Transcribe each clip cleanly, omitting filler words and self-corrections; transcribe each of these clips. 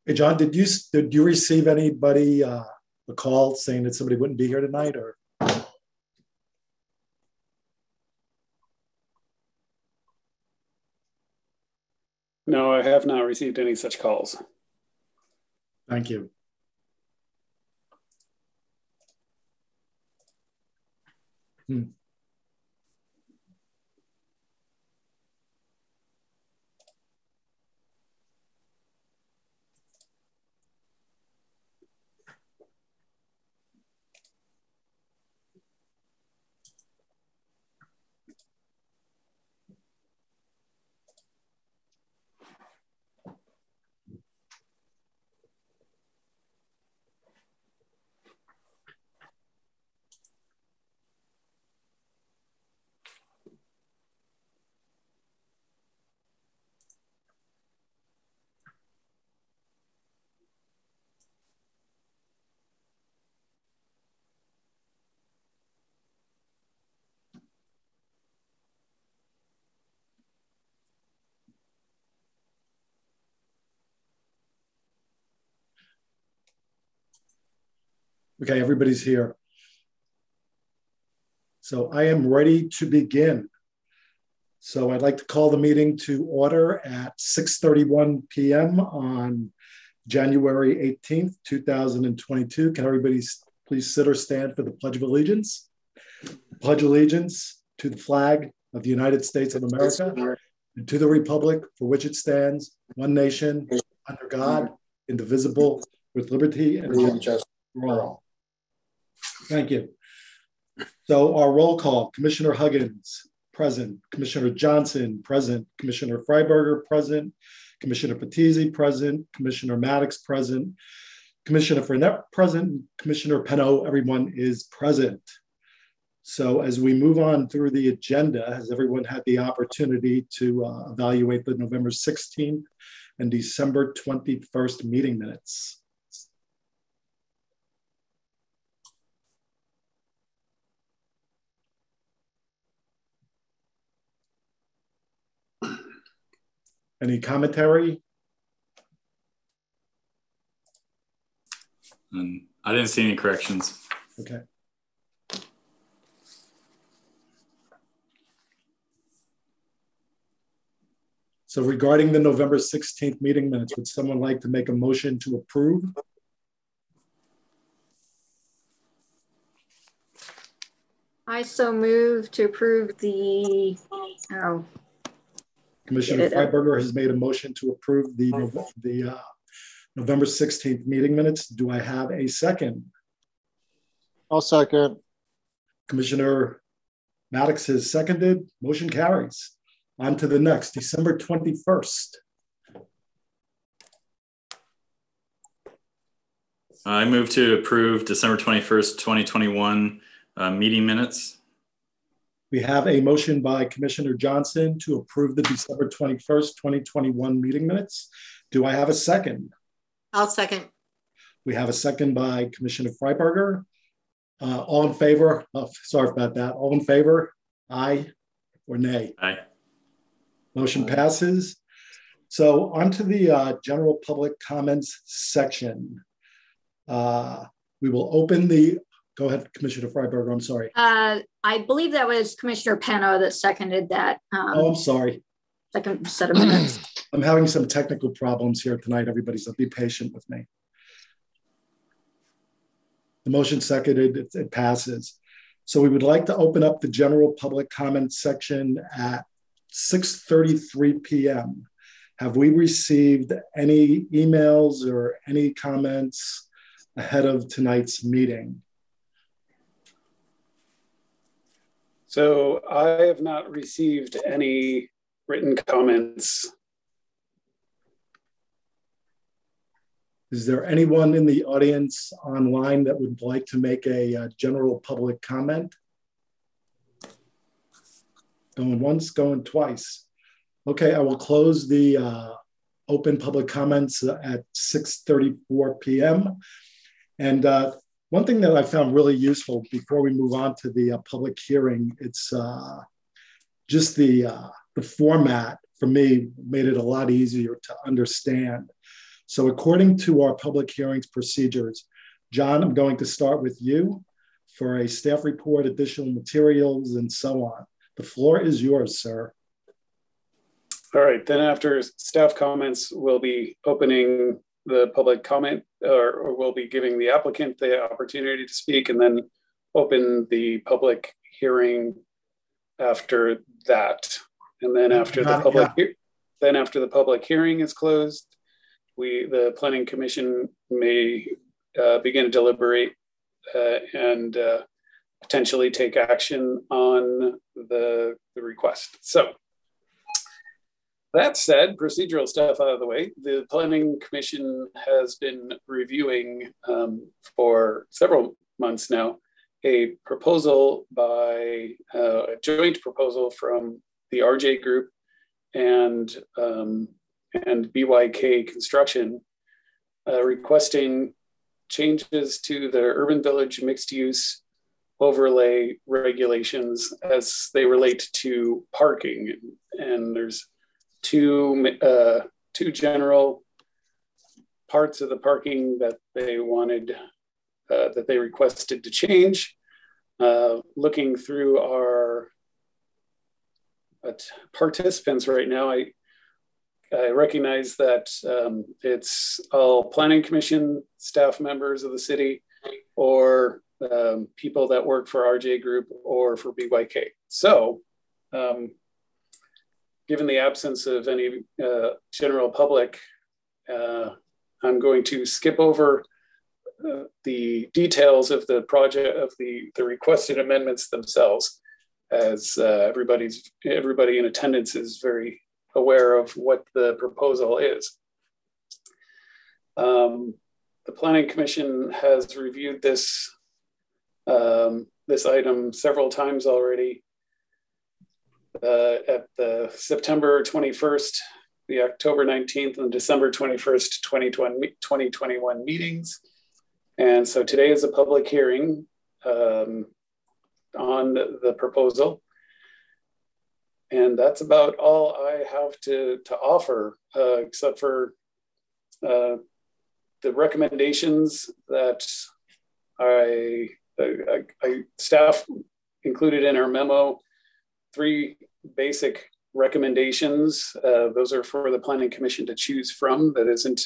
Hey, John, did you receive anybody a call saying that somebody wouldn't be here tonight, or? No, I have not received any such calls. Thank you. Okay, everybody's here. So I am ready to begin. So I'd like to call the meeting to order at 6:31 p.m. on January 18th, 2022. Can everybody please sit or stand for the Pledge of Allegiance? Pledge allegiance to the flag of the United States of America and to the republic for which it stands, one nation, under God, indivisible, with liberty and justice for all. Thank you. So our roll call: Commissioner Huggins, present. Commissioner Johnson, present. Commissioner Freiberger, present. Commissioner Patizzi, present. Commissioner Maddox, present. Commissioner Frenette, present. Commissioner Penno, everyone is present. So as we move on through the agenda, has everyone had the opportunity to evaluate the November 16th and December 21st meeting minutes? Any commentary? I didn't see any corrections. Okay. So regarding the November 16th meeting minutes, would someone like to make a motion to approve? I so move to approve the, Commissioner Freiberger has made a motion to approve the November 16th meeting minutes. Do I have a second? I'll second. Commissioner Maddox has seconded. Motion carries. On to the next, December 21st. I move to approve December 21st, 2021 meeting minutes. We have a motion by Commissioner Johnson to approve the December 21st, 2021 meeting minutes. Do I have a second? I'll second. We have a second by Commissioner Freiberger. All in favor? Oh, sorry about that. All in favor? Aye or nay? Aye. Motion passes. So on to the general public comments section. We will open the, go ahead, Commissioner Freiberger, I'm sorry. I believe that was Commissioner Penno that seconded that. Oh, I'm sorry. Second set of minutes. I'm having some technical problems here tonight, everybody, so be patient with me. The motion seconded, it passes. So we would like to open up the general public comment section at 6:33 p.m. Have we received any emails or any comments ahead of tonight's meeting? So I have not received any written comments. Is there anyone in the audience online that would like to make a general public comment? Going once, going twice. Okay, I will close the open public comments at 6:34 p.m. And one thing that I found really useful before we move on to the public hearing, it's just the format for me made it a lot easier to understand. So according to our public hearings procedures, John, I'm going to start with you for a staff report, additional materials, and so on. The floor is yours, sir. All right, then after staff comments, we'll be opening the public comment, or we'll be giving the applicant the opportunity to speak, and then open the public hearing after that. And then after the public hearing is closed, the Planning Commission may begin to deliberate and potentially take action on the request. So that said, procedural stuff out of the way, the Planning Commission has been reviewing for several months now a proposal a joint proposal from the RJ Group and BYK Construction requesting changes to the Urban Village mixed use overlay regulations as they relate to parking. And there's two general parts of the parking that they wanted, that they requested to change. Looking through our participants right now, I recognize that it's all Planning Commission staff members of the city, or people that work for RJ Group or for BYK. So, given the absence of any general public, I'm going to skip over the details of the project, of the requested amendments themselves, as everybody in attendance is very aware of what the proposal is. The Planning Commission has reviewed this item several times already. At the September 21st, the October 19th, and December 21st, 2021 meetings. And so today is a public hearing on the proposal. And that's about all I have to offer, except for the recommendations that staff included in our memo. 3 basic recommendations. Those are for the Planning Commission to choose from. That isn't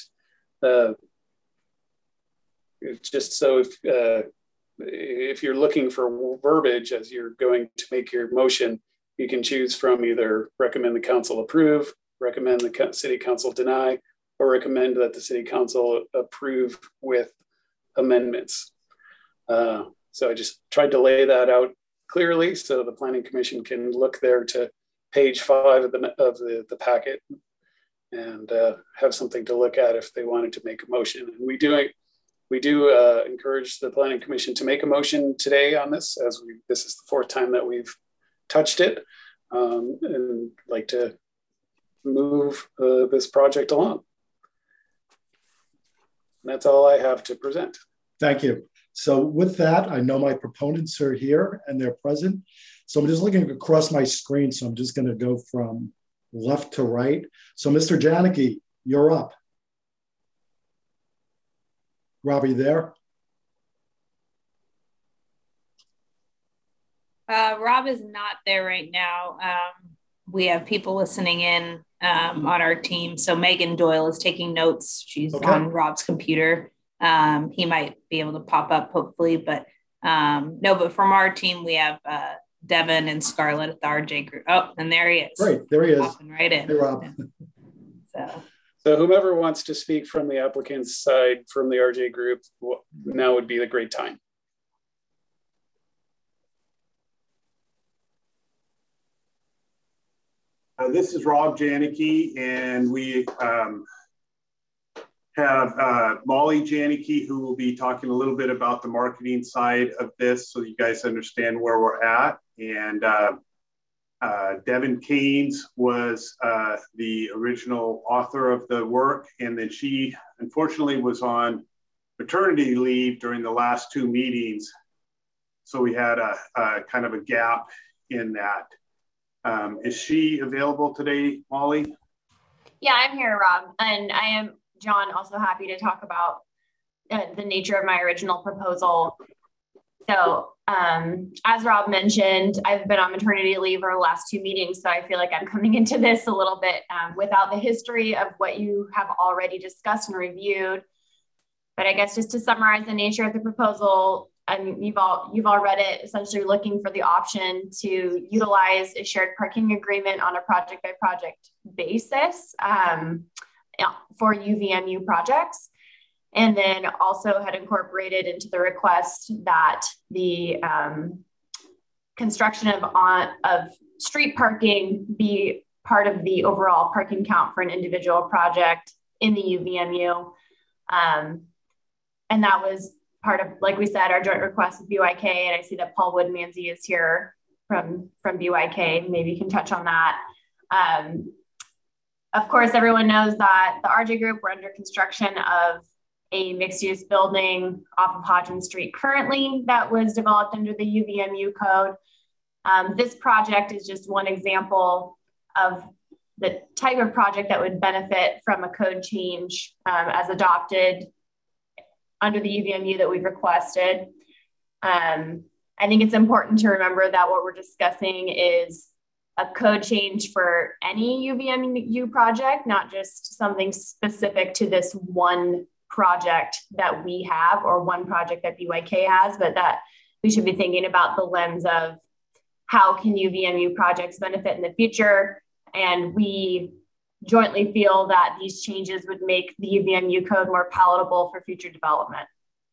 just so if you're looking for verbiage as you're going to make your motion, you can choose from either recommend the council approve, recommend the city council deny, or recommend that the city council approve with amendments. So I just tried to lay that out clearly so the Planning Commission can look there to page 5 of the packet and have something to look at if they wanted to make a motion. And we do encourage the Planning Commission to make a motion today on this, as this is the 4th time that we've touched it, and like to move this project along. And that's all I have to present. Thank you. So with that, I know my proponents are here and they're present. So I'm just looking across my screen. So I'm just going to go from left to right. So Mr. Janicki, you're up. Rob, are you there? Rob is not there right now. We have people listening in on our team. So Megan Doyle is taking notes. She's on Rob's computer. He might be able to pop up hopefully, but but from our team, we have Devin and Scarlett at the RJ Group. Oh, and there he is. Great, there he is. Popping right in. Hey, Rob. So whomever wants to speak from the applicant's side from the RJ Group, now would be the great time. This is Rob Janicki, and we have Molly Janicki, who will be talking a little bit about the marketing side of this so you guys understand where we're at. And Devin Keynes was the original author of the work, and then she unfortunately was on maternity leave during the last 2 meetings. So we had a kind of a gap in that. Is she available today, Molly? Yeah, I'm here, Rob. And I am John, also happy to talk about the nature of my original proposal. So as Rob mentioned, I've been on maternity leave for the last 2 meetings, so I feel like I'm coming into this a little bit without the history of what you have already discussed and reviewed. But I guess just to summarize the nature of the proposal, you've all read it, essentially looking for the option to utilize a shared parking agreement on a project by project basis for UVMU projects. And then also had incorporated into the request that the construction of street parking be part of the overall parking count for an individual project in the UVMU. And that was part of, like we said, our joint request with BYK. And I see that Paul Woodmansey is here from BYK. Maybe you can touch on that. Of course, everyone knows that the RJ Group, we're under construction of a mixed-use building off of Hodgins Street currently that was developed under the UVMU code. This project is just one example of the type of project that would benefit from a code change as adopted under the UVMU that we've requested. I think it's important to remember that what we're discussing is a code change for any UVMU project, not just something specific to this one project that we have or one project that BYK has, but that we should be thinking about the lens of how can UVMU projects benefit in the future. And we jointly feel that these changes would make the UVMU code more palatable for future development.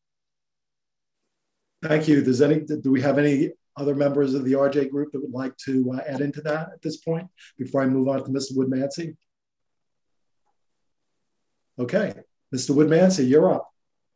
Thank you. Do we have any other members of the RJ Group that would like to add into that at this point before I move on to Mr. Woodmansey? Okay. Mr. Woodmansey, you're up.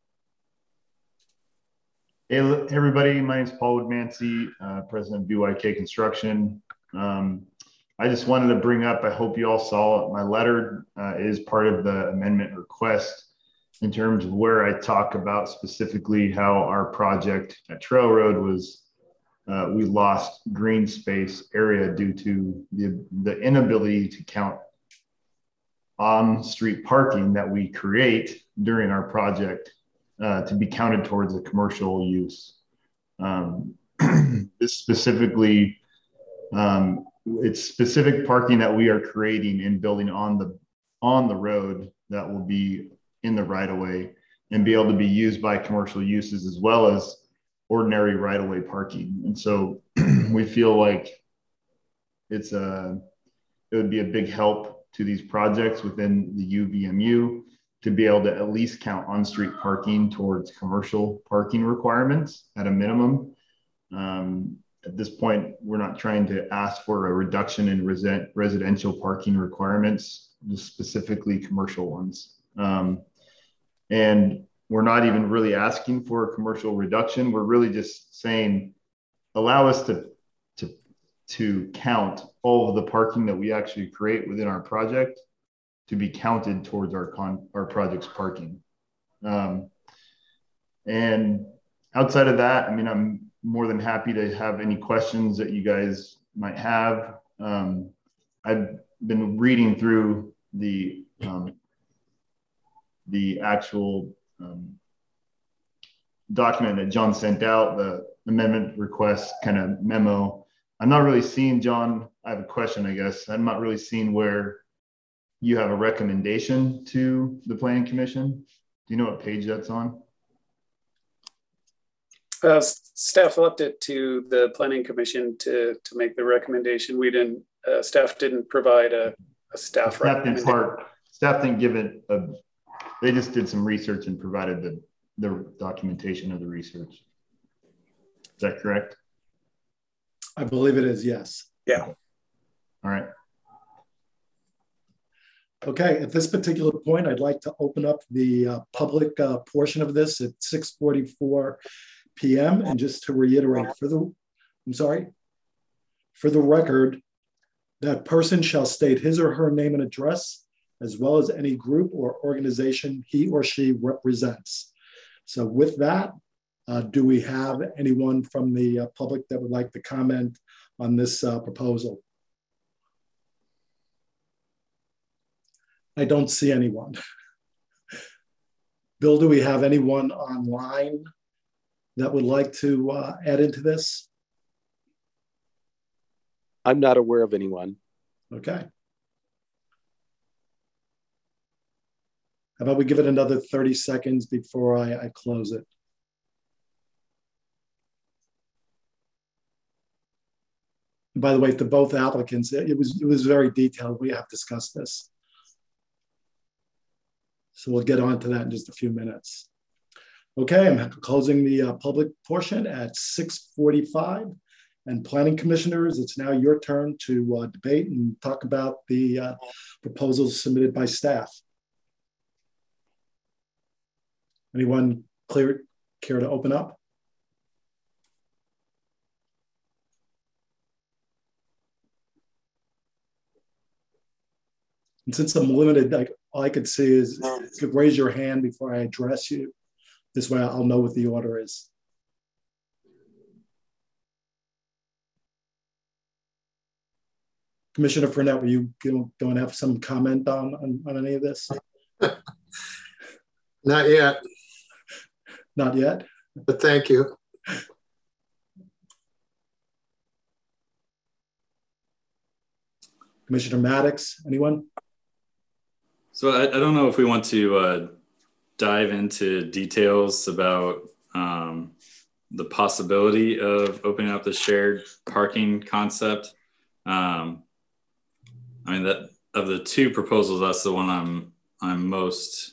Hey, everybody. My name is Paul Woodmansey, president of BYK Construction. I just wanted to bring up, I hope you all saw my letter is part of the amendment request in terms of where I talk about specifically how our project at Trail Road was, we lost green space area due to the inability to count on-street parking that we create during our project to be counted towards a commercial use. This specifically, it's specific parking that we are creating and building on the road that will be in the right-of-way and be able to be used by commercial uses as well as ordinary right-of-way parking. And so we feel like it would be a big help to these projects within the UVMU to be able to at least count on-street parking towards commercial parking requirements at a minimum. At this point, we're not trying to ask for a reduction in residential parking requirements, just specifically commercial ones. And we're not even really asking for a commercial reduction. We're really just saying, allow us to count all of the parking that we actually create within our project to be counted towards our project's parking. And outside of that, I mean, I'm more than happy to have any questions that you guys might have. I've been reading through the actual document that John sent out, the amendment request kind of memo. I'm not really seeing, John, I have a question, I guess. I'm not really seeing where you have a recommendation to the Planning Commission. Do you know what page that's on? Staff left it to the Planning Commission to make the recommendation. We didn't, staff didn't provide a staff recommendation. Staff didn't give it they just did some research and provided the documentation of the research. Is that correct? I believe it is, yes. Yeah. All right. Okay, at this particular point, I'd like to open up the public portion of this at 6:44 p.m. And just to reiterate, for the record, that person shall state his or her name and address, as well as any group or organization he or she represents. So with that, do we have anyone from the public that would like to comment on this proposal? I don't see anyone. Bill, do we have anyone online that would like to add into this? I'm not aware of anyone. Okay. How about we give it another 30 seconds before I close it? And by the way, to both applicants, it was very detailed. We have discussed this. So we'll get on to that in just a few minutes. Okay, I'm closing the public portion at 6:45. And planning commissioners, it's now your turn to debate and talk about the proposals submitted by staff. Anyone care to open up? And since I'm limited, all I could see is you could raise your hand before I address you. This way I'll know what the order is. Commissioner Fournette, were you going to have some comment on any of this? Not yet. Not yet? But thank you. Commissioner Maddox, anyone? So I don't know if we want to dive into details about the possibility of opening up the shared parking concept. I mean, that of the two proposals, that's the one I'm most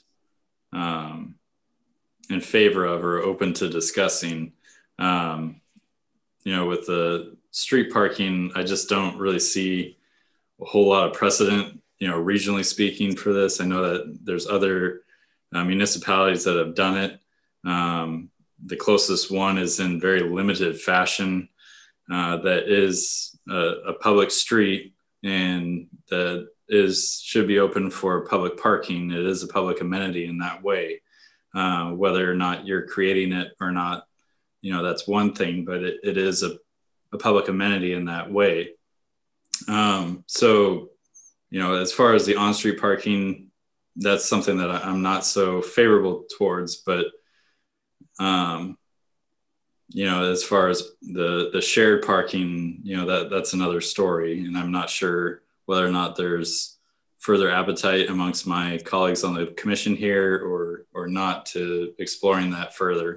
in favor of or open to discussing. You know, with the street parking, I just don't really see a whole lot of precedent, you know, regionally speaking for this. I know that there's other municipalities that have done it. The closest one is in very limited fashion. That is a public street and that should be open for public parking. It is a public amenity in that way. Whether or not you're creating it or not, you know, that's one thing, but it is a public amenity in that way. So, you know, as far as the on-street parking, that's something that I'm not so favorable towards, but, you know, as far as the shared parking, you know, that's another story. And I'm not sure whether or not there's further appetite amongst my colleagues on the commission here or not to exploring that further.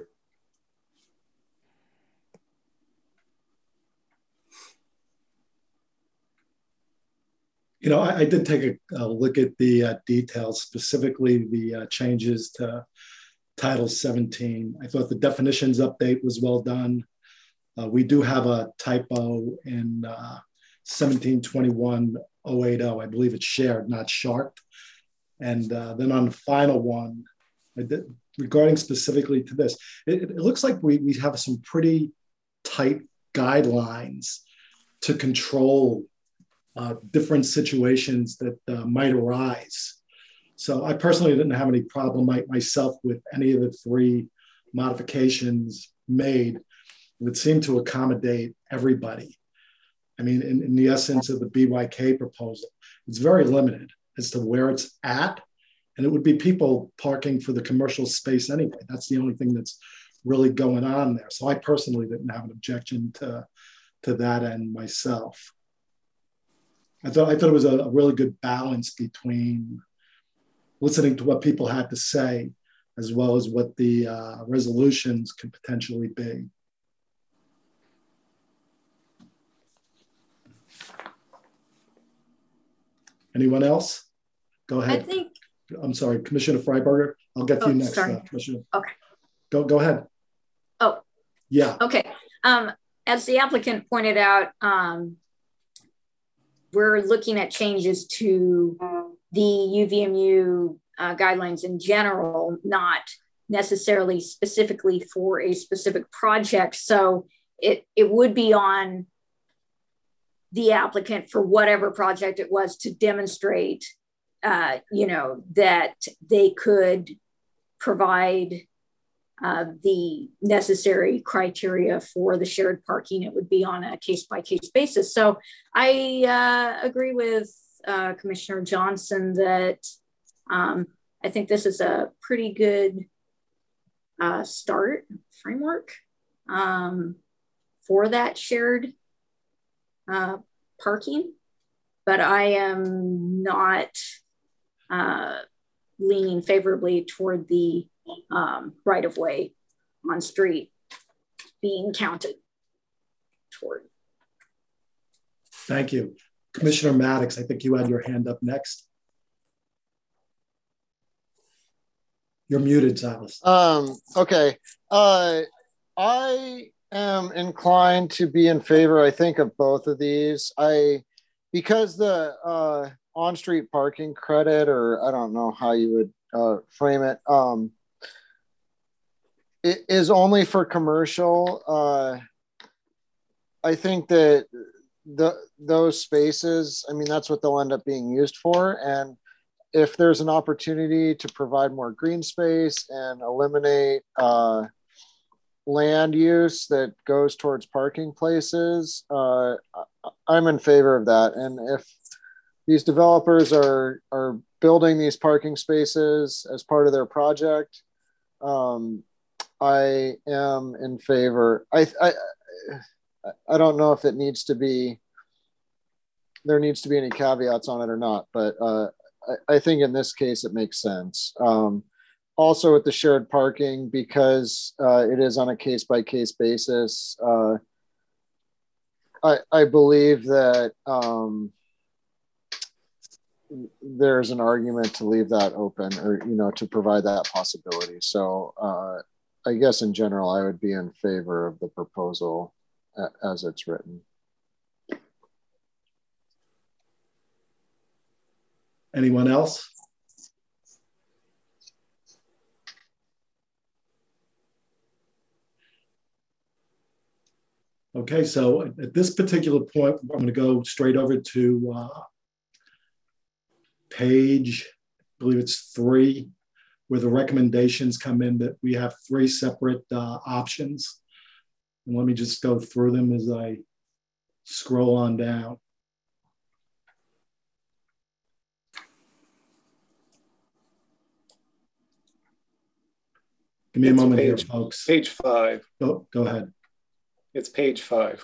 You know, I did take a look at the details, specifically the changes to Title 17. I thought the definitions update was well done. We do have a typo in 1721-080. I believe it's shared, not sharked. And then on the final one, regarding specifically to this, it looks like we have some pretty tight guidelines to control different situations that might arise. So I personally didn't have any problem myself with any of the three modifications made. It would seem to accommodate everybody. I mean, in the essence of the BYK proposal, it's very limited as to where it's at. And it would be people parking for the commercial space anyway. That's the only thing that's really going on there. So I personally didn't have an objection to that end myself. I thought it was a really good balance between listening to what people had to say, as well as what the resolutions could potentially be. Anyone else? Go ahead. I'm sorry, Commissioner Freiberger. I'll get to you next, Commissioner. Okay. Go ahead. Oh. Yeah. Okay. As the applicant pointed out, we're looking at changes to the UVMU guidelines in general, not necessarily specifically for a specific project. So it would be on the applicant for whatever project it was to demonstrate, you know, that they could provide the necessary criteria for the shared parking. It would be on a case-by-case basis. So I agree with Commissioner Johnson that I think this is a pretty good start framework for that shared parking, but I am not leaning favorably toward the right-of-way on street being counted toward. Thank you. Commissioner Maddox, I think you had your hand up next. You're muted, Silas. Okay. I am inclined to be in favor, I think, of both of these. Because the on-street parking credit, or I don't know how you would frame it, it is only for commercial. I think that those spaces, I mean, that's what they'll end up being used for. And if there's an opportunity to provide more green space and eliminate land use that goes towards parking places, I'm in favor of that. And if these developers are building these parking spaces as part of their project, I am in favor. I don't know if it needs to be, there needs to be any caveats on it or not, but I think in this case it makes sense. Also with the shared parking, because it is on a case-by-case basis, I believe that there's an argument to leave that open, or, you know, to provide that possibility. So I guess in general, I would be in favor of the proposal as it's written. Anyone else? Okay, so at this particular point, I'm going to go straight over to page, I believe it's 3, where the recommendations come in, that we have 3 separate options. And let me just go through them as I scroll on down. Give me a moment here, folks. Page 5. Go ahead. It's page 5.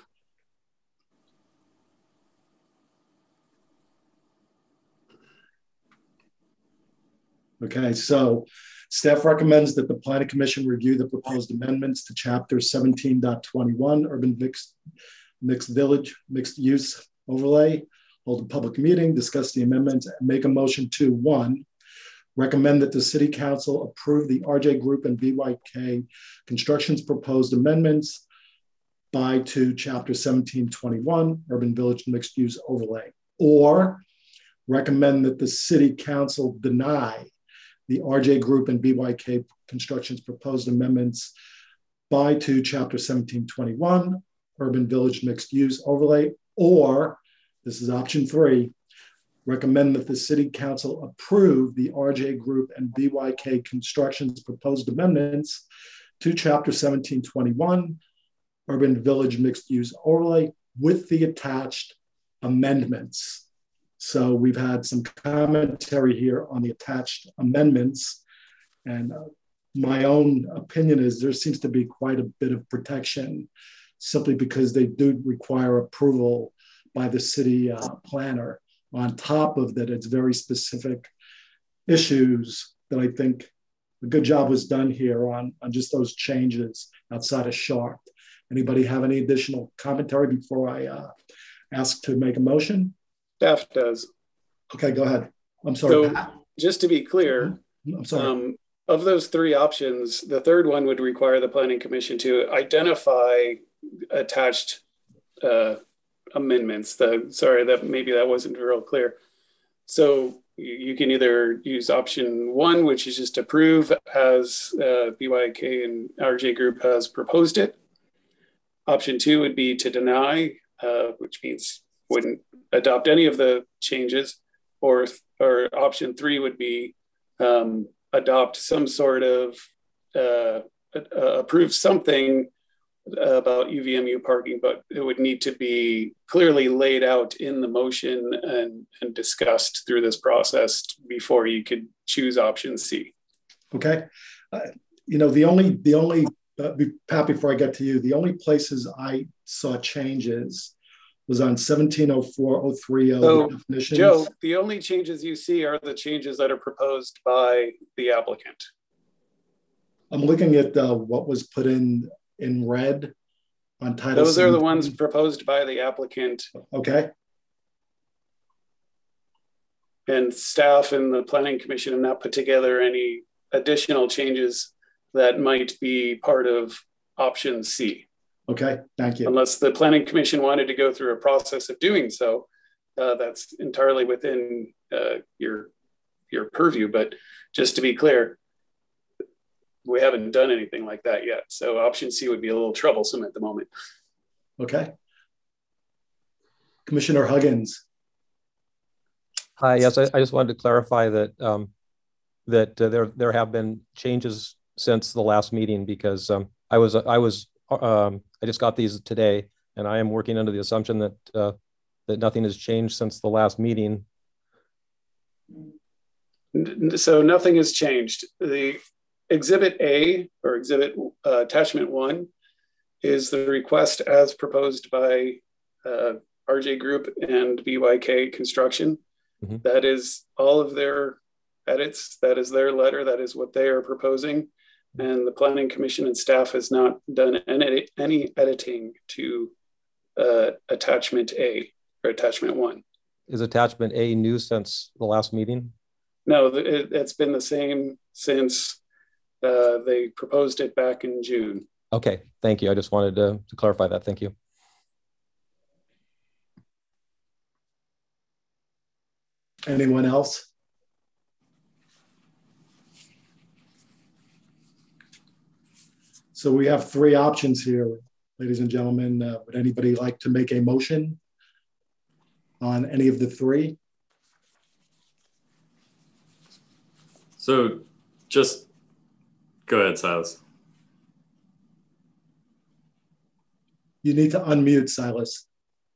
Okay, so staff recommends that the Planning Commission review the proposed amendments to Chapter 17.21, Urban Mixed Village, Mixed Use Overlay, hold a public meeting, discuss the amendments, and make a motion to 1, recommend that the City Council approve the RJ Group and BYK Construction's proposed amendments to Chapter 17.21, Urban Village Mixed Use Overlay, or recommend that the City Council deny the RJ Group and BYK Construction's proposed amendments to Chapter 17.21, Urban Village Mixed Use Overlay, or, this is option 3, recommend that the City Council approve the RJ Group and BYK Construction's proposed amendments to Chapter 17.21, Urban Village Mixed Use Overlay, with the attached amendments. So we've had some commentary here on the attached amendments, and my own opinion is there seems to be quite a bit of protection, simply because they do require approval by the city planner. On top of that, it's very specific issues that I think a good job was done here on just those changes outside of Sharp. Anybody have any additional commentary before I ask to make a motion? Staff does. Okay, go ahead. I'm sorry. So just to be clear, I'm sorry. Of those 3 options, the third one would require the Planning Commission to identify attached amendments. Maybe that wasn't real clear. So you can either use option 1, which is just approve as BYK and RJ Group has proposed it. Option 2 would be to deny, which means wouldn't adopt any of the changes, or option 3 would be adopt some sort of approve something about UVMU parking, but it would need to be clearly laid out in the motion and discussed through this process before you could choose option C. Okay. you know, the only Pat, before I get to you, the only places I saw changes was on 1704-030 So, definitions. Joe, the only changes you see are the changes that are proposed by the applicant. I'm looking at what was put in red on Title Those 17. are the ones proposed by the applicant. Okay. And staff and the Planning Commission have not put together any additional changes that might be part of option C. Okay, thank you. Unless the Planning Commission wanted to go through a process of doing so, that's entirely within your purview. But just to be clear, we haven't done anything like that yet. So option C would be a little troublesome at the moment. Okay. Commissioner Huggins. Hi, yes, I just wanted to clarify that there have been changes since the last meeting, because I just got these today, and I am working under the assumption that that nothing has changed since the last meeting. So nothing has changed. The Exhibit A, or Exhibit Attachment 1, is the request as proposed by RJ Group and BYK Construction. Mm-hmm. That is all of their edits. That is their letter. That is what they are proposing. And the Planning Commission and staff has not done any editing to Attachment A or Attachment 1. Is Attachment A new since the last meeting? No, it's been the same since they proposed it back in June. Okay, thank you. I just wanted to clarify that. Thank you. Anyone else? So we have three options here, ladies and gentlemen. Would anybody like to make a motion on any of the three? So just go ahead, Silas. You need to unmute, Silas.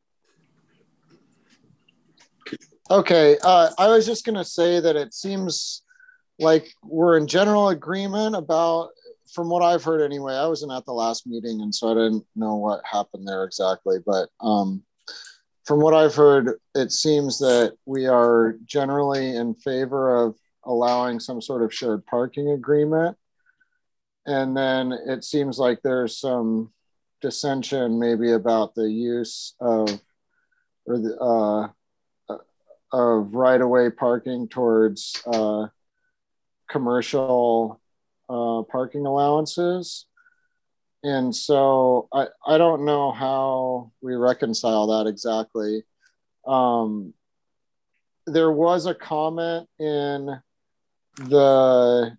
Okay, I was just going to say that it seems like we're in general agreement about, from what I've heard anyway. I wasn't at the last meeting, and so I didn't know what happened there exactly. But from what I've heard, it seems that we are generally in favor of allowing some sort of shared parking agreement. And then it seems like there's some dissension maybe about the use of, or the, of right-of-way parking towards commercial parking allowances. And so I don't know how we reconcile that exactly. There was a comment in the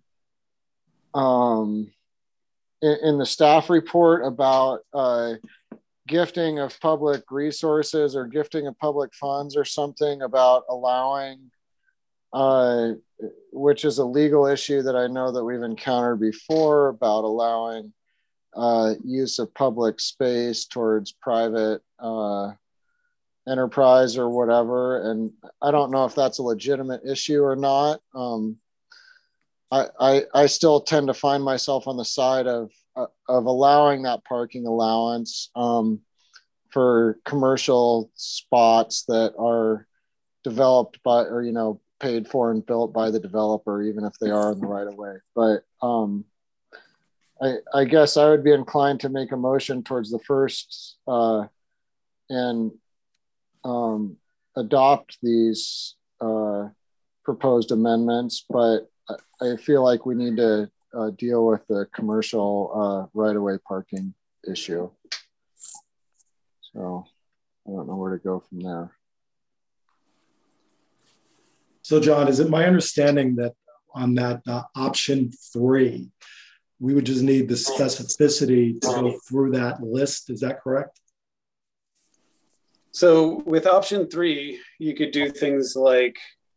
staff report about gifting of public resources or gifting of public funds or something about allowing, which is a legal issue that I know that we've encountered before, about allowing use of public space towards private enterprise or whatever. And I don't know if that's a legitimate issue or not. I still tend to find myself on the side of allowing that parking allowance for commercial spots that are developed by, or, you know, paid for and built by the developer, even if they are in the right of way. But I guess I would be inclined to make a motion towards the first and adopt these proposed amendments, but I feel like we need to deal with the commercial right-of-way parking issue. So I don't know where to go from there. So John, is it my understanding that on that option 3, we would just need the specificity to go through that list? Is that correct? So with option 3, you could do things like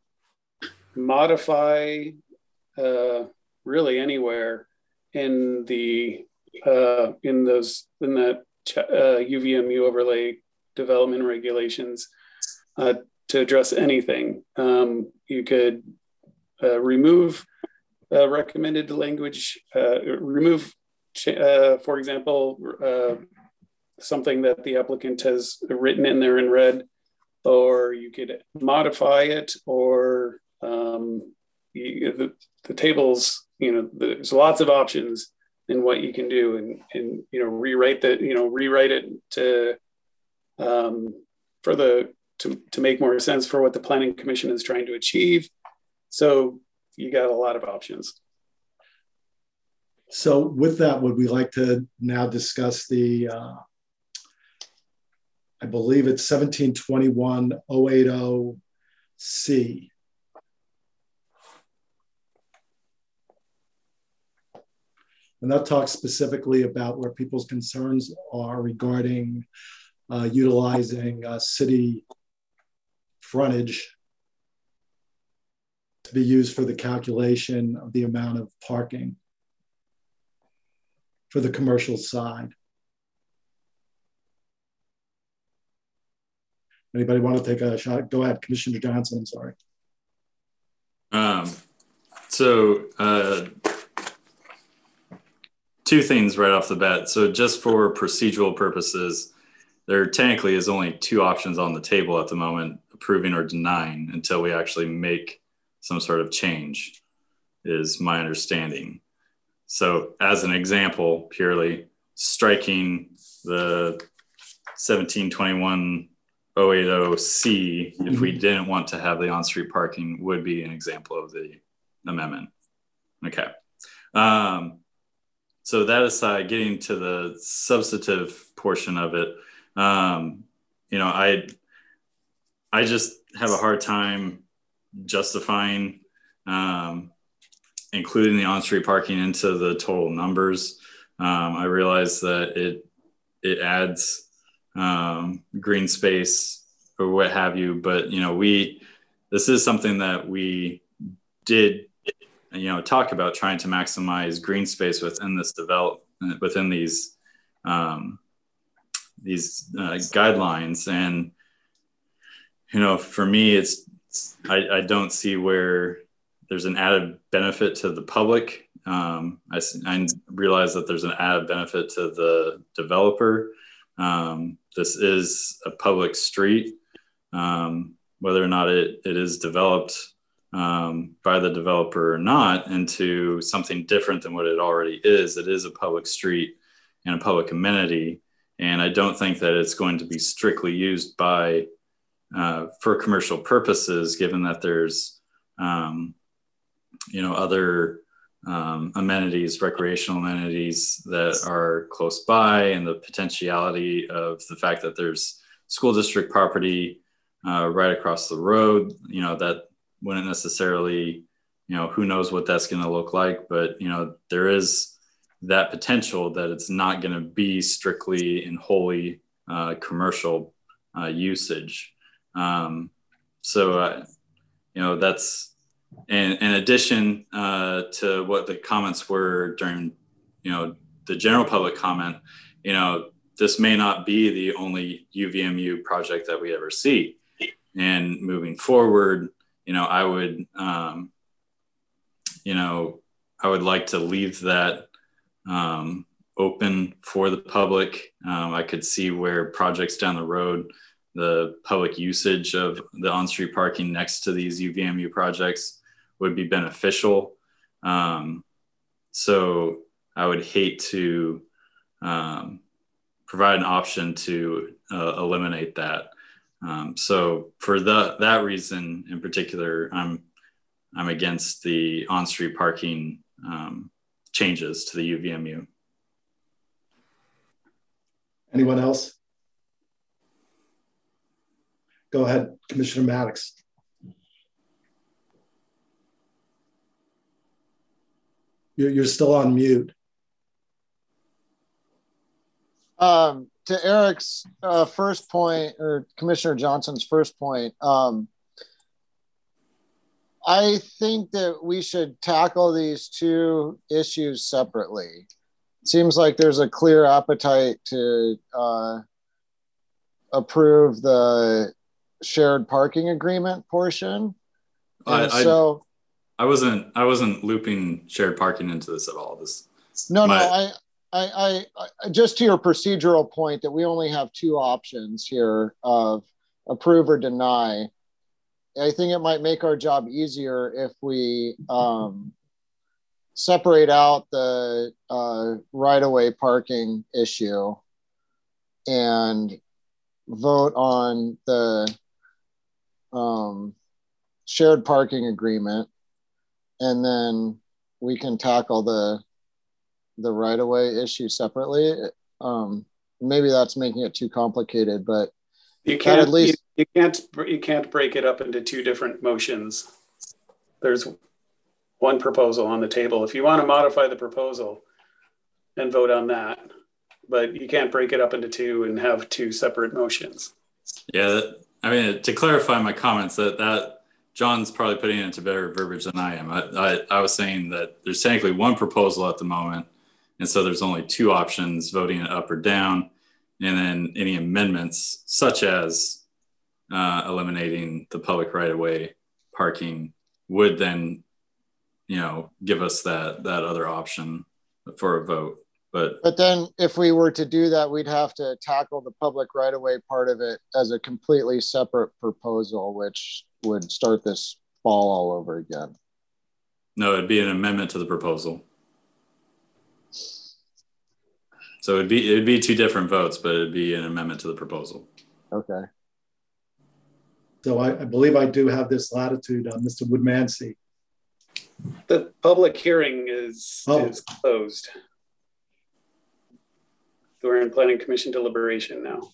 modify really anywhere in the in that UVMU overlay development regulations to address anything. You could remove recommended language, remove, for example, something that the applicant has written in there in red, or you could modify it, or the tables, there's lots of options in what you can do, and rewrite it to to make more sense for what the Planning Commission is trying to achieve. So you got a lot of options. So with that, would we like to now discuss the, I believe it's 1721-080C. And that talks specifically about where people's concerns are regarding utilizing city frontage to be used for the calculation of the amount of parking for the commercial side. Anybody want to take a shot? Go ahead, Commissioner Johnson, I'm sorry. Two things right off the bat. So just for procedural purposes, there technically is only two options on the table at the moment, approving or denying, until we actually make some sort of change, is my understanding. So as an example, purely striking the 1721-080C, if we didn't want to have the on-street parking, would be an example of the amendment. Okay. So that aside, getting to the substantive portion of it, I just have a hard time justifying including the on-street parking into the total numbers. I realize that it adds green space or what have you, but this is something that we did talk about, trying to maximize green space within this development, within these guidelines. And for me, I don't see where there's an added benefit to the public. I realize that there's an added benefit to the developer. This is a public street, whether or not it is developed by the developer or not into something different than what it already is. It is a public street and a public amenity. And I don't think that it's going to be strictly used for commercial purposes, given that there's, other amenities, recreational amenities that are close by, and the potentiality of the fact that there's school district property right across the road, that wouldn't necessarily, who knows what that's going to look like, but, there is that potential that it's not going to be strictly and wholly commercial usage. That's, and in addition to what the comments were during, the general public comment, this may not be the only UVMU project that we ever see. And moving forward, I would like to leave that open for the public. I could see where projects down the road, the public usage of the on-street parking next to these UVMU projects would be beneficial. So I would hate to provide an option to eliminate that. So for that reason in particular, I'm against the on-street parking changes to the UVMU. Anyone else? Go ahead, Commissioner Maddox. You're still on mute. To Eric's first point, or Commissioner Johnson's first point, I think that we should tackle these two issues separately. It seems like there's a clear appetite to approve the shared parking agreement portion. I wasn't looping shared parking into this at all. I just to your procedural point that we only have two options here of approve or deny. I think it might make our job easier if we separate out the right-of-way parking issue and vote on the shared parking agreement, and then we can tackle the right-of-way issue separately. Maybe that's making it too complicated, but you can't at least you can't break it up into two different motions. There's one proposal on the table. If you want to modify the proposal and vote on that, but you can't break it up into two and have two separate motions. Yeah, I mean, to clarify my comments, that John's probably putting it into better verbiage than I am. I was saying that there's technically one proposal at the moment, and so there's only two options, voting it up or down, and then any amendments such as eliminating the public right-of-way parking would then, give us that other option for a vote. But then if we were to do that, we'd have to tackle the public right-of-way part of it as a completely separate proposal, which would start this ball all over again. No, it'd be an amendment to the proposal. So it'd be two different votes, but it'd be an amendment to the proposal. Okay. So I believe I do have this latitude on Mr. Woodmansey. The public hearing is closed. We're in Planning Commission deliberation now.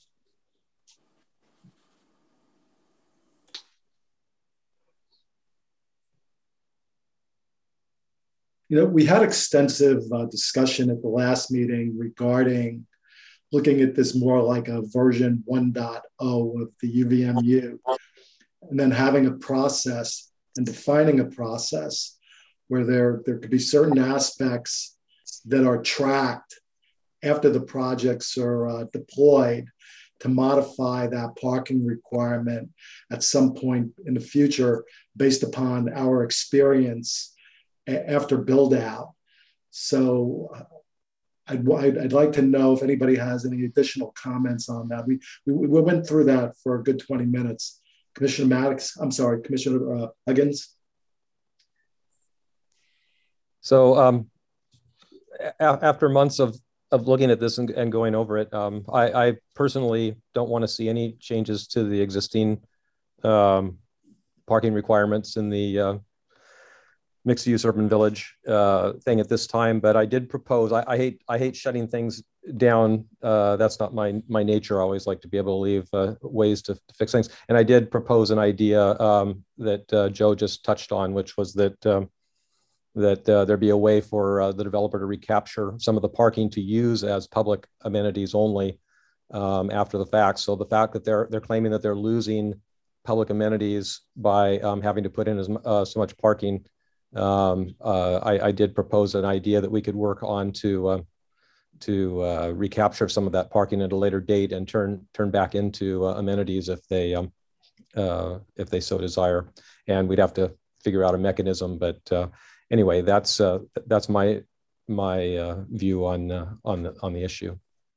We had extensive discussion at the last meeting regarding looking at this more like a version 1.0 of the UVMU, and then having a process and defining a process where there could be certain aspects that are tracked after the projects are deployed to modify that parking requirement at some point in the future based upon our experience after build out. So I'd like to know if anybody has any additional comments on that. We went through that for a good 20 minutes. Commissioner Huggins. So after months of looking at this and going over it, I personally don't want to see any changes to the existing parking requirements in the mixed-use urban village thing at this time. But I did propose. I hate shutting things down. That's not my nature. I always like to be able to leave ways to fix things. And I did propose an idea that Joe just touched on, which was that there be a way for the developer to recapture some of the parking to use as public amenities only after the fact. So the fact that they're claiming that they're losing public amenities by having to put in so much parking, I did propose an idea that we could work on to recapture some of that parking at a later date and turn back into amenities if they so desire. And we'd have to figure out a mechanism, but anyway, that's my view on the issue.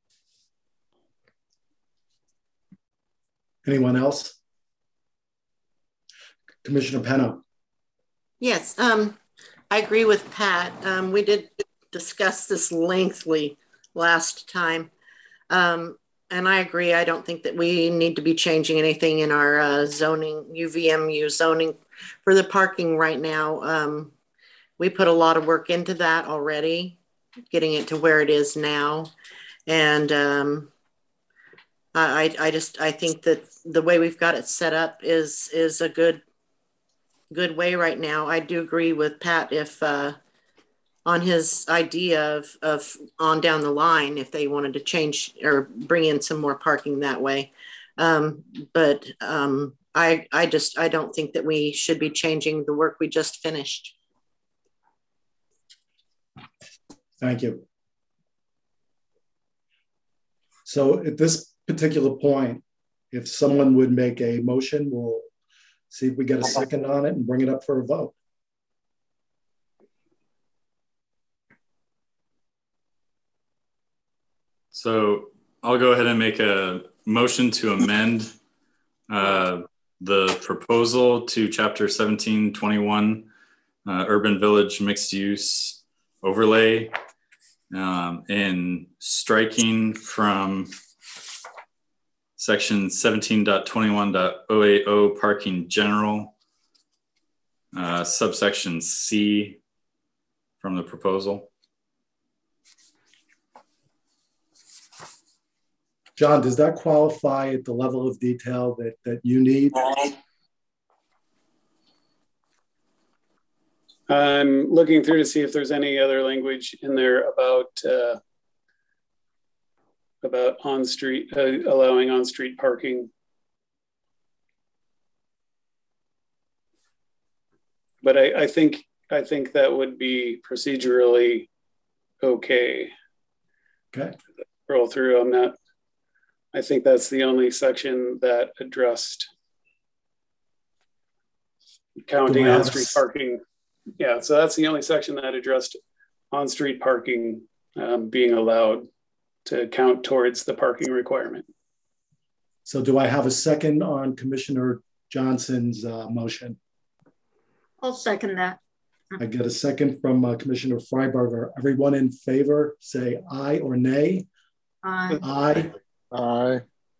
Anyone else? Commissioner Penna. Yes, I agree with Pat. We did discuss this lengthily last time. And I agree. I don't think that we need to be changing anything in our zoning, UVMU zoning for the parking right now. We put a lot of work into that already, getting it to where it is now. And I think that the way we've got it set up is a good way right now. I do agree with Pat if on his idea of on down the line, if they wanted to change or bring in some more parking that way. But I don't think that we should be changing the work we just finished. Thank you. So at this particular point, if someone would make a motion, we'll see if we get a second on it and bring it up for a vote. So I'll go ahead and make a motion to amend the proposal to Chapter 1721, Urban Village Mixed Use Overlay, and striking from Section 17.21.080 Parking General, subsection C from the proposal. John, does that qualify at the level of detail that you need? I'm looking through to see if there's any other language in there about on-street, allowing on-street parking. But I think that would be procedurally okay. Okay. Roll through on that. I think that's the only section that addressed counting on-street parking. Yeah, so that's the only section that addressed on-street parking being allowed to count towards the parking requirement. So do I have a second on Commissioner Johnson's motion? I'll second that. I get a second from Commissioner Freiberger. Everyone in favor, say aye or nay. Aye. Aye. Aye.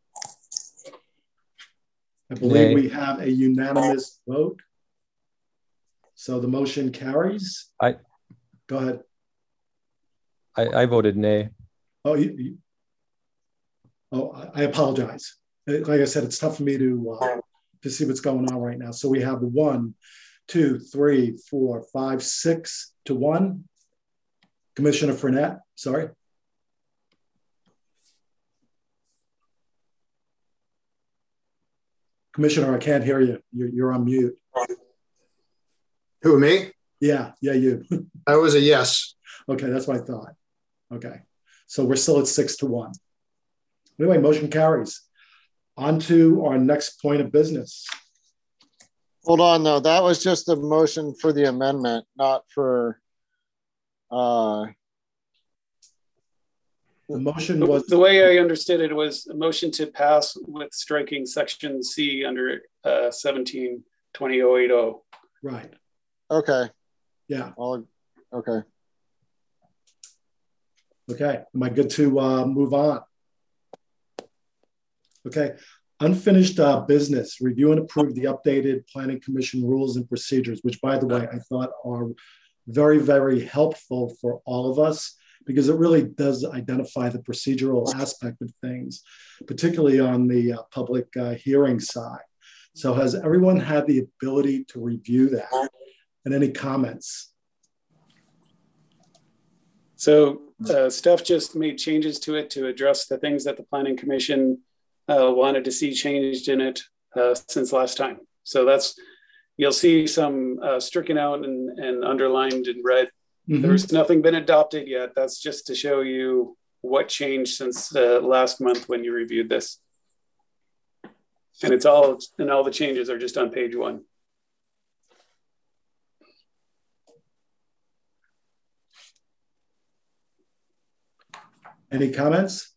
I believe we have a unanimous vote. So the motion carries. Go ahead. I voted nay. Oh, I apologize. Like I said, it's tough for me to see what's going on right now. So we have 1, 2, 3, 4, 5, 6 to 1. Commissioner Fournette, sorry. Commissioner, I can't hear you. You're on mute. Who, me? Yeah, you. I was a yes. Okay, that's what I thought. Okay, so we're still at 6 to 1. Anyway, motion carries. On to our next point of business. Hold on, though. That was just a motion for the amendment, not for. The motion was. The way I understood it was a motion to pass with striking section C under 17.20.080. Right. Okay. Yeah. Okay. Okay. Am I good to move on? Okay. Unfinished business. Review and approve the updated Planning Commission rules and procedures, which, by the way, I thought are very, very helpful for all of us, because it really does identify the procedural aspect of things, particularly on the public hearing side. So has everyone had the ability to review that? And any comments? So Steph just made changes to it to address the things that the Planning Commission wanted to see changed in it since last time. So that's, you'll see some stricken out and underlined in red. Mm-hmm. There's nothing been adopted yet. That's just to show you what changed since last month when you reviewed this. And it's all, and all the changes are just on page 1. Any comments?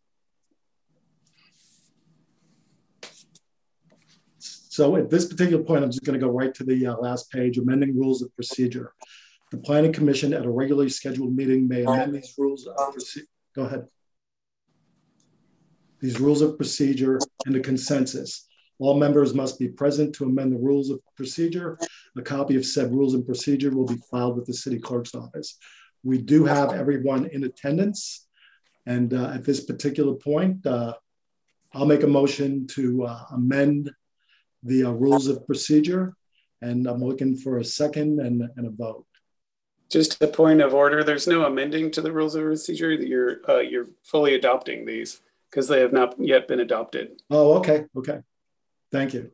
So at this particular point, I'm just going to go right to the last page, amending rules of procedure. The Planning Commission at a regularly scheduled meeting may amend these rules of procedure. Go ahead. These rules of procedure and the consensus. All members must be present to amend the rules of procedure. A copy of said rules and procedure will be filed with the city clerk's office. We do have everyone in attendance. And at this particular point, I'll make a motion to amend the rules of procedure. And I'm looking for a second and a vote. Just a point of order. There's no amending to the rules of procedure. You're fully adopting these because they have not yet been adopted. Oh, okay. Okay. Thank you.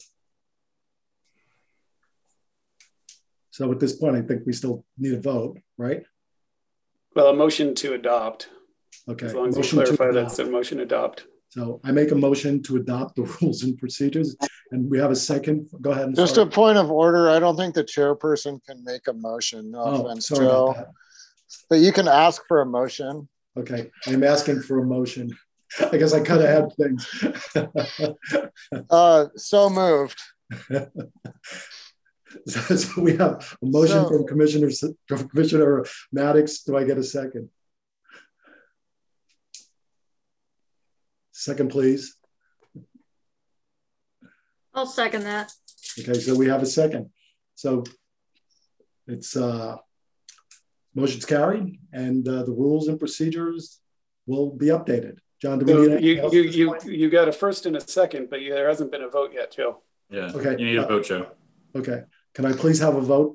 So at this point, I think we still need a vote, right? Well, a motion to adopt. Okay. As long as you clarify that's a motion adopt. So I make a motion to adopt the rules and procedures, and we have a second. Go ahead. Just a point of order. I don't think the chairperson can make a motion. No offense, sorry Joe. about that. But you can ask for a motion. Okay, I'm asking for a motion I guess I cut ahead things. So moved. So we have a motion from Commissioner Maddox. Do I get a second? Second, please. I'll second that. Okay, so we have a second. So it's motion's carried, and the rules and procedures will be updated. John, do we need anything else? You got a first and a second, but there hasn't been a vote yet, Joe. Yeah. Okay. You need a vote, Joe. Okay. Can I please have a vote?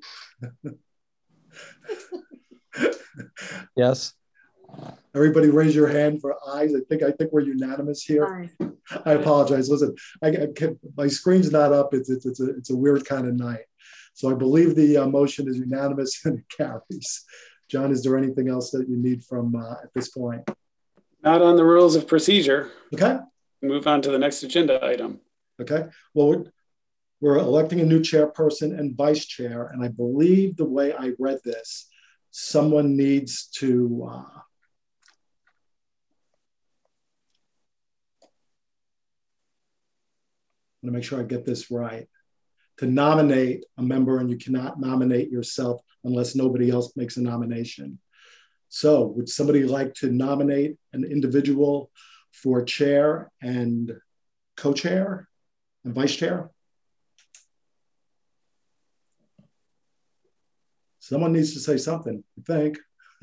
Yes. Everybody raise your hand for ayes. I think we're unanimous here. Aye. I apologize. Listen, my screen's not up. It's a weird kind of night. So I believe the motion is unanimous and it carries. John, is there anything else that you need from at this point? Not on the rules of procedure. Okay. Move on to the next agenda item. Okay. Well, we're electing a new chairperson and vice chair. And I believe the way I read this, someone needs to I'm going to make sure I get this right. To nominate a member, and you cannot nominate yourself unless nobody else makes a nomination. So would somebody like to nominate an individual for chair and co-chair and vice chair? Someone needs to say something, I think.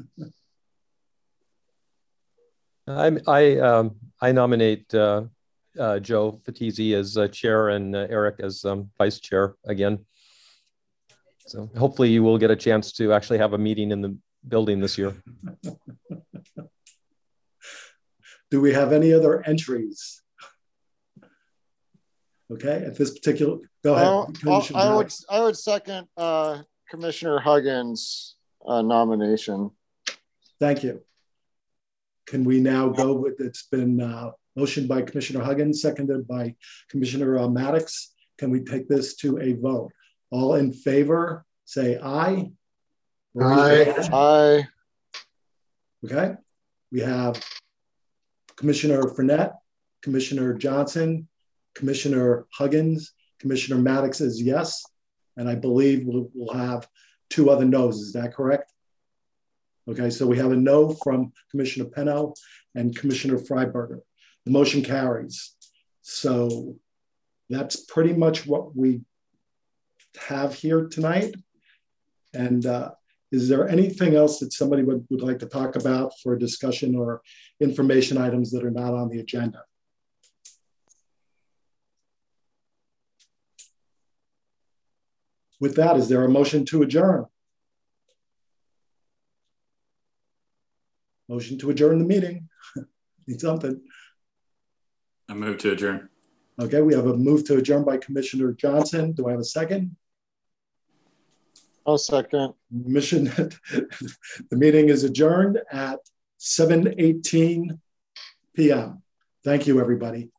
I nominate Joe Fatizzi as chair and Eric as vice chair again. So hopefully you will get a chance to actually have a meeting in the building this year. Do we have any other entries? Okay, at this particular, go ahead. I would second Commissioner Huggins' nomination. Thank you. Can we now go with, it's been motioned by Commissioner Huggins, seconded by Commissioner Maddox. Can we take this to a vote? All in favor, say aye. Aye. Aye. Okay. We have Commissioner Fournette, Commissioner Johnson, Commissioner Huggins, Commissioner Maddox is yes. And I believe we'll have two other no's. Is that correct? Okay, so we have a no from Commissioner Penno and Commissioner Freiberger. The motion carries. So that's pretty much what we have here tonight. And is there anything else that somebody would like to talk about for discussion or information items that are not on the agenda? With that, is there a motion to adjourn? Motion to adjourn the meeting. Need something. I move to adjourn. Okay, we have a move to adjourn by Commissioner Johnson. Do I have a second? I'll second. The meeting is adjourned at 7:18 p.m. Thank you, everybody.